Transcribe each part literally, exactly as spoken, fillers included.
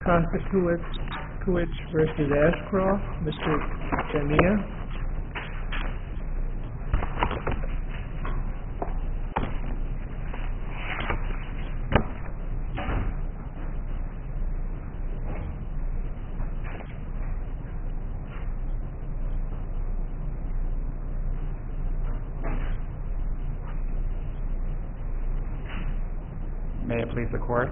Kostakowicz versus Ashcroft. Mister Gania. May it please the Court.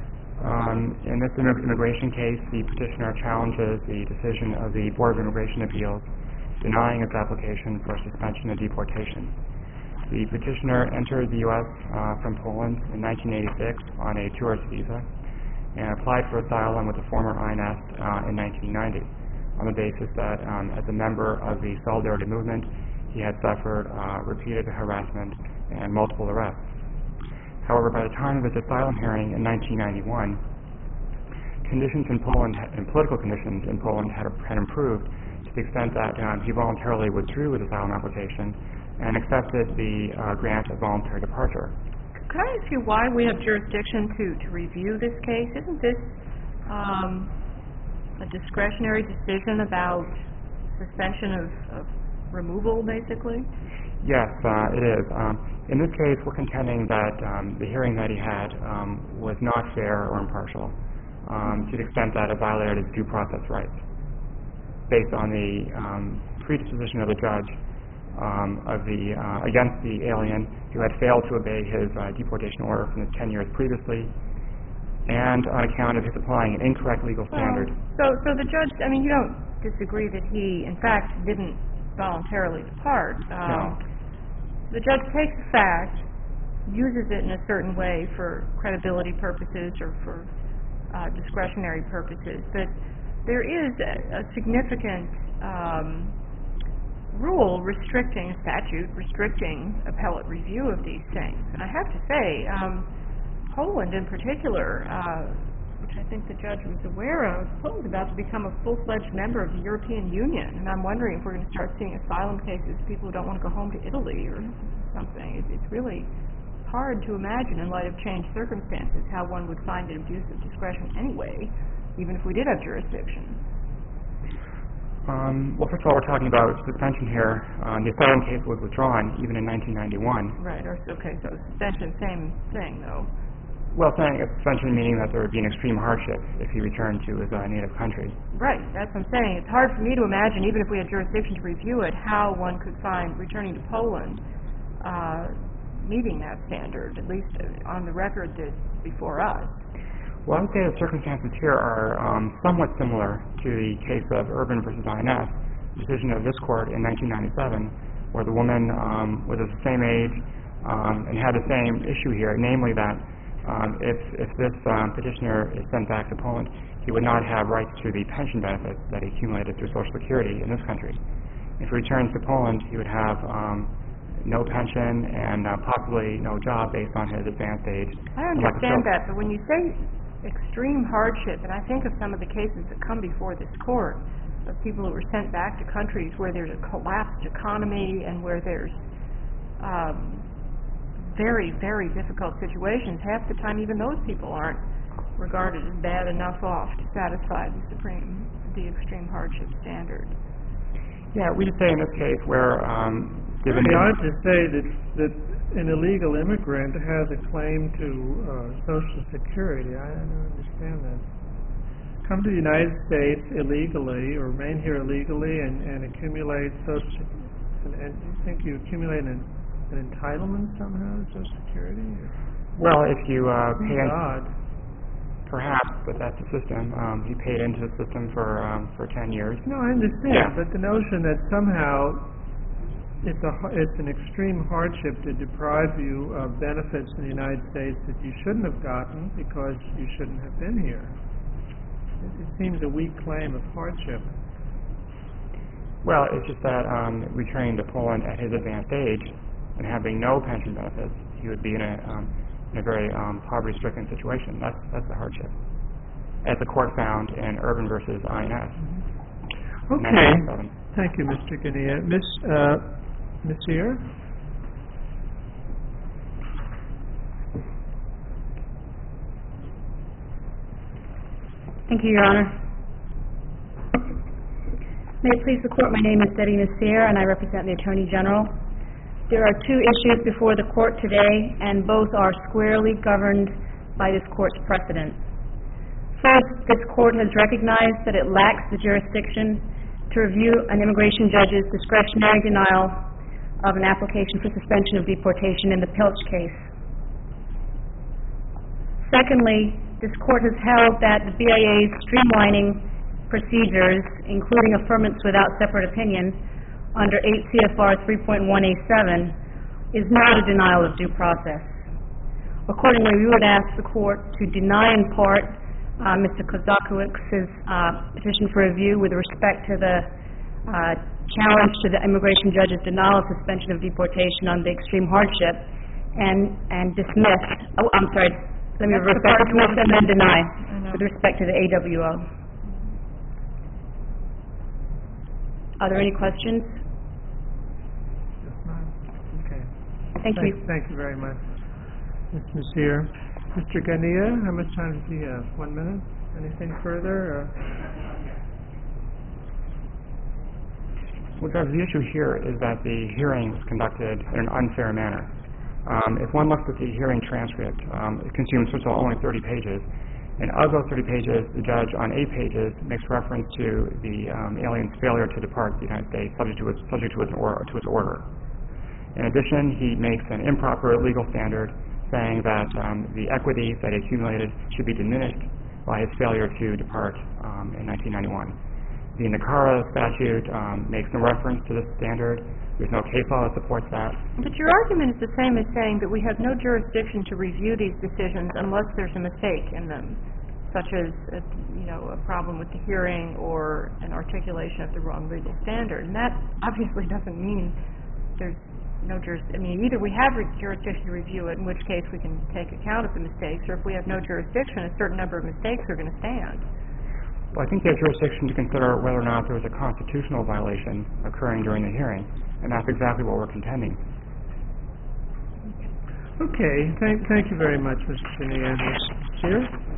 Um, in this immigration case, the petitioner challenges the decision of the Board of Immigration Appeals denying its application for suspension of deportation. The petitioner entered the U S uh, from Poland in nineteen eighty-six on a tourist visa and applied for asylum with the former I N S uh, in nineteen ninety on the basis that um, as a member of the Solidarity Movement, he had suffered uh, repeated harassment and multiple arrests. However, by the time of his asylum hearing in nineteen ninety-one, conditions in Poland and political conditions in Poland had, had improved to the extent that um, he voluntarily withdrew his asylum application and accepted the uh, grant of voluntary departure. Could I ask you why we have jurisdiction to, to review this case? Isn't this um, a discretionary decision about suspension of, of removal, basically? Yes, uh, it is. Um, in this case, we're contending that um, the hearing that he had um, was not fair or impartial um, to the extent that it violated his due process rights based on the um, predisposition of the judge um, of the uh, against the alien who had failed to obey his uh, deportation order from his ten years previously, and on account of his applying an incorrect legal standard. Well, so, so the judge, I mean, you don't disagree that he, in fact, didn't voluntarily depart. Um, no. The judge takes a fact, uses it in a certain way for credibility purposes or for uh, discretionary purposes, but there is a, a significant um, rule restricting, a statute restricting appellate review of these things. And I have to say, um, Poland in particular, uh, which I think the judge was aware of, Poland's about to become a full-fledged member of the European Union, and I'm wondering if we're going to start seeing asylum cases, people who don't want to go home to Italy or something. It's, it's really hard to imagine, in light of changed circumstances, how one would find an abuse of discretion anyway, even if we did have jurisdiction. Um, well, first of all, we're talking about suspension here. Uh, the asylum case was withdrawn even in nineteen ninety-one. Right, or, okay, so suspension, same thing, though. Well, saying a suspension meaning that there would be an extreme hardship if he returned to his uh, native country. Right, that's what I'm saying. It's hard for me to imagine, even if we had jurisdiction to review it, how one could find returning to Poland uh, meeting that standard, at least on the record that before us. Well, I would say the circumstances here are um, somewhat similar to the case of Urban versus I N S, decision of this court in nineteen ninety-seven, where the woman um, was of the same age um, and had the same issue here, namely that Um, if, if this um, petitioner is sent back to Poland, he would not have rights to the pension benefits that he accumulated through Social Security in this country. If he returns to Poland, he would have um, no pension and uh, possibly no job based on his advanced age. I understand that, but when you say extreme hardship, and I think of some of the cases that come before this court of people who were sent back to countries where there's a collapsed economy and where there's um, very, very difficult situations. Half the time, even those people aren't regarded as bad enough off to satisfy the supreme, the extreme hardship standard. Yeah, we just say in this case where, um, given it's hard to say that that an illegal immigrant has a claim to uh, Social Security. I don't understand that. Come to the United States illegally or remain here illegally and, and accumulate Social, and, and you think you accumulate an an entitlement somehow to Social Security? Well, if you uh, pay in, God. perhaps, but that's the system. Um, he paid into the system for um, for ten years. No, I understand, yeah. But the notion that somehow it's a it's an extreme hardship to deprive you of benefits in the United States that you shouldn't have gotten because you shouldn't have been here. It, it seems a weak claim of hardship. Well, it's just that um, returning to Poland at his advanced age and having no pension benefits, he would be in a um, in a very um, poverty-stricken situation. That's that's the hardship, as the court found in Urban versus I N S. Okay. Thank you, Mister Gania. Miss uh, Miss Sear? Thank you, Your Honor. May it please the Court, my name is Debbie Nasir, and I represent the Attorney General. There are two issues before the Court today, and both are squarely governed by this Court's precedent. First, this Court has recognized that it lacks the jurisdiction to review an immigration judge's discretionary denial of an application for suspension of deportation in the Pilch case. Secondly, this Court has held that the B I A's streamlining procedures, including affirmance without separate opinion, under eight C F R three point one A seven, is not a denial of due process. Accordingly, we would ask the Court to deny in part uh, Mister Kozakowicz's uh, petition for review with respect to the uh, challenge to the immigration judge's denial of suspension of deportation on the extreme hardship, and, and dismiss, oh, I'm sorry, let me reverse that, dismiss and then deny with respect to the A W O. Are there any questions? Okay. Thank you. Thank you very much, Miz Nasir. Mister Ghania, how much time do you have? One minute? Anything further? Or? Well, Judge, the issue here is that the hearing was conducted in an unfair manner. Um, if one looks at the hearing transcript, um, it consumes, first of all, only thirty pages. And of those thirty pages, the judge on eight pages makes reference to the um, alien's failure to depart the United States subject to its, subject to its, or, to its order. In addition, he makes an improper legal standard saying that um, the equity that he accumulated should be diminished by his failure to depart um, in nineteen ninety-one. The NACARA statute um, makes no reference to this standard. There's no case law that supports that. But your argument is the same as saying that we have no jurisdiction to review these decisions unless there's a mistake in them, such as a, you know, a problem with the hearing or an articulation of the wrong legal standard. And that obviously doesn't mean there's no jurisdiction. I mean, either we have jurisdiction to review it, in which case we can take account of the mistakes, or if we have no jurisdiction, a certain number of mistakes are going to stand. Well, I think you have jurisdiction to consider whether or not there was a constitutional violation occurring during the hearing, and that's exactly what we're contending. Okay. Thank, thank you very much, Mister Ghania. Miz Nasir.